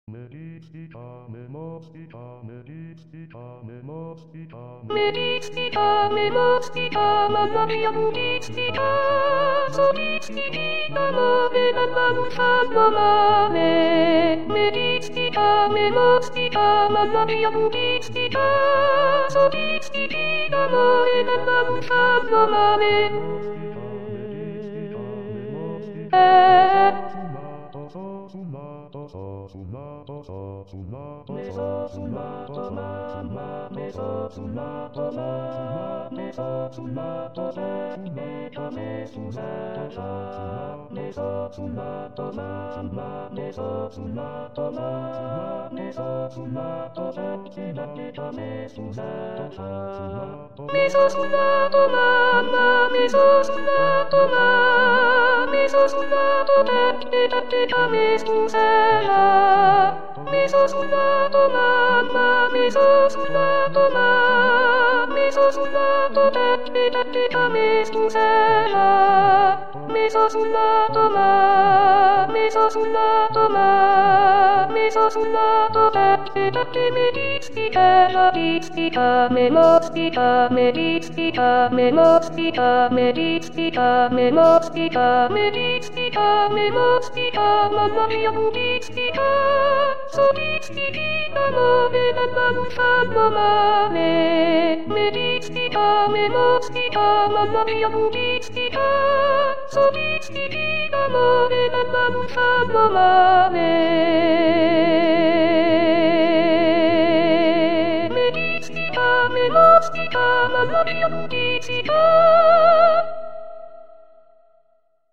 Medicita, memostica, medicita, memostica, Medicita, memostica, mamma mia medicita, solicita, move dalla buffalo male. Medicita, memostica, mamma mia medicita, solicita, move dalla buffalo male. Meso sullato mamma, meso sullato mamma, meso sullato te me scusella. Meso sullato mamma, meso sullato mamma, meso sullato te me scusella. Meso sullato mamma, meso sullato mamma, meso sullato te me distica, distica, memostica, medistica, memostica, medistica, memostica, medistica, memostica, mamma mia medistica, solistica, move dalla buffalo male. Medistica, memostica, mamma mia medistica, solistica, move dalla buffalo male. Memostica, mamma mia medicita.